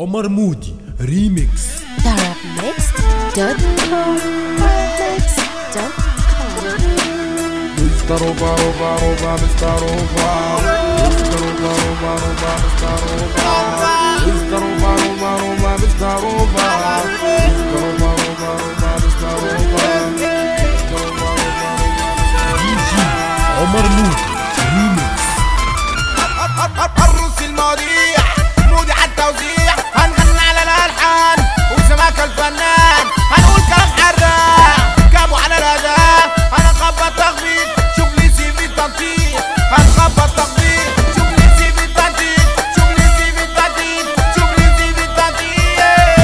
عمر مودي ريميكس. Mr. Oba, Oba, Oba, Mr. Oba. Mr. Oba, Oba, Oba, Mr. Oba. Mr. Oba, Oba, Oba, Mr. Oba. Mr. Oba, Oba, Oba, Mr. Oba. عمر مودي ريميكس. الروس المواضيع مودي على التوزيع، هنغني على الالحان وسماك الفنان، هنقول كلام حراق جابوا على الاداء، هنخبط تخبيط شوف لي سي في التنطيط، هنخبط تخبيط شوف لي سي في التنطيط، شوف لي سي في التنطيط، شوف لي سي في التنطيط.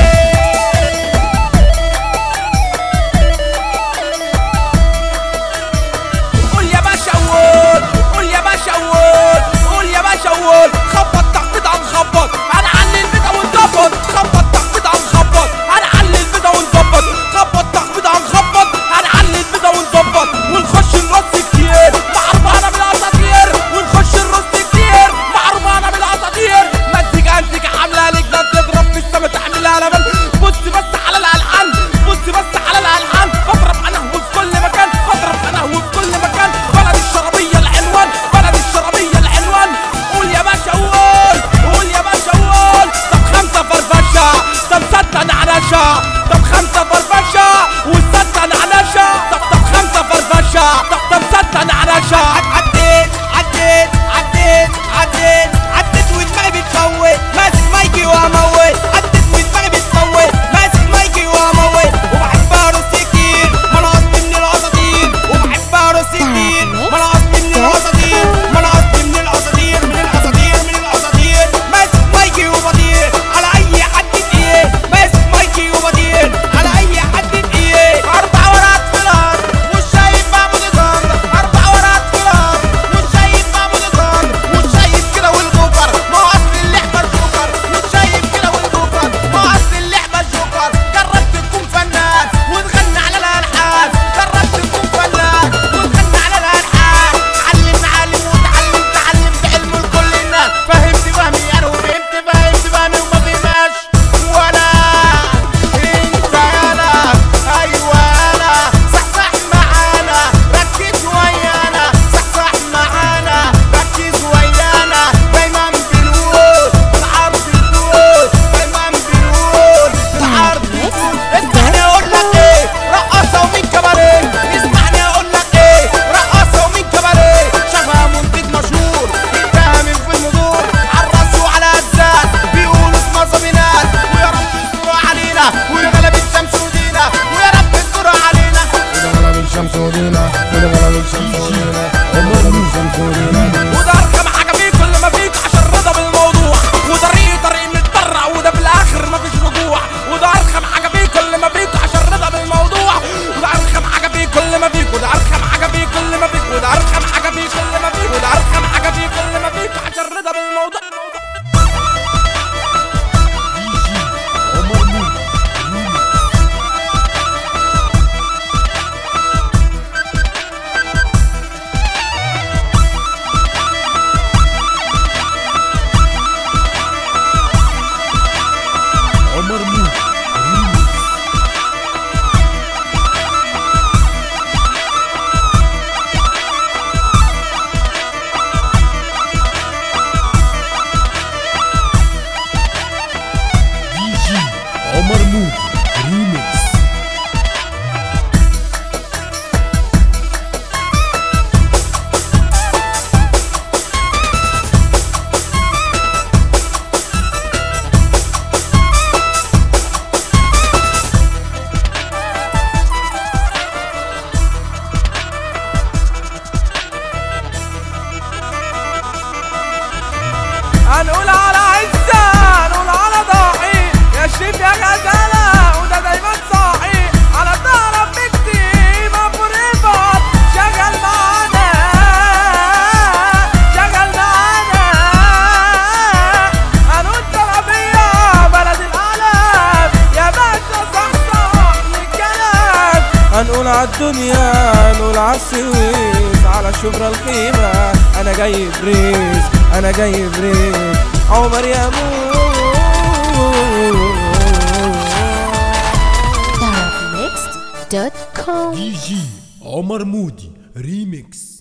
قول يا باشا قول، قول يا باشا قول، قول يا باشا قول، خبط تخبيط هنخبط، هنعلي البيضة ونظبط، خبط تخبيط هنخبط، هنعلي البيضة ونظبط، خبط تخبيط هنخبط، هنعلي البيضة ونظبط، ونخش الرص كتير معرفانة بالاساطير، ونخش الرص كتير معرفانة بالاساطير، مزيكا انتيكا عاملة لجنة تضرب في السما تحملها لبن، بص بس على الالحان، بص بس على الالحان، بضرب انا وفي كل مكان، بضرب انا وفي كل مكان، بلد الشرابية العنوان، بلد الشرابية العنوان. قول يا باشا قول، قول يا باشا قول، طب خمسة فرفشة، طب ستة نعناشة، طب خمسة فرفشة وستة نعناشة، طب خمسة فرفشة، طب ستة نعناشة. عديت عديت عديت عديت عديت ودماغي بتفوت، ماسك مايكي واموت، عديت ودماغي بتفوت، ماسك مايكي واموت، وبحب ارص كتير ما انا قصدي من الاساطير، وبحب ارص كتير ما انا قصدي من الاساطير، ما انا قصدي من الاساطير، من الاساطير، من الاساطير، ماسك مايكي وبطير على اي حد تقيل، ماسك مايكي وبطير على اي حد تقيل. 4 ورقات في الارض مش شايف معمول نظام، 4 ورقات في الارض مش شايف معمول نظام، مش شايف كده والجوكر ما هو اصل اللعبه الجوكر، مش شايف كده والجوكر ما هو اصل اللعبه الجوكر. جربت تكون فنان وتغني على الالحان، جربت تكون فنان وتغني على الالحان، علم معلم وتعلم تعلم بعلم لكل الناس، فهمت فهمي انا وفهمت فهمت فهمي وما فهماش ولا انت يالا. ايوه انا صحصح معانا ركز ويانا، صحصح معانا ركز ويانا، دايما بنقول بالعرض نقول، دايما بنقول بالعرض نقول. اسمعني اقول لك ايه، رقاصه ومين كباريه، اسمعني اقول لك ايه، رقاصه ومين كباريه، شافها منتج مشهور انتهى من فيلم دور، عالراس وعلى الزاد بيقولوا اسمها صمينات، ويا رب يسترها علينا ويغلب الشمس ودينا، ويا رب يسترها علينا غلب الشمس ودينا، غلب الشمس ودينا، غلب الشمس ودينا. وده ارخم حاجه فيك كل ما فيك عشان رضا بالموضوع، وده طريق متبرع وده في الاخر مفيش رجوع، وده ارخم حاجه فيك كل ما فيك عشان رضا بالموضوع، وده ارخم حاجه فيك كل ما فيك، وده ارخم حاجه فيك كل ما فيك، وده ارخم حاجه فيك كل ما فيك، وده ارخم حاجه فيك كل ما فيك عشان رضا بالموضوع. عمر مودي ريميكس. عمر مودي ريميكس. عمر مودي ريميكس. هنقول على عزة، هنقول على ضاحي، يا شريف يا غزالة وده دايما صاحي، على طرف بنتي مفرفة، شغل معانا شغل معانا. هنقول طلبية بلد الأعلام، يا باشا صحصح للكلام. هنقول عالدنيا، هنقول عالسويس، على شبرا الخيمة أنا جاي بريس، أنا جاي بريس. عمر يا مو DJMoody.com. دي جي عمر مودي ريميكس.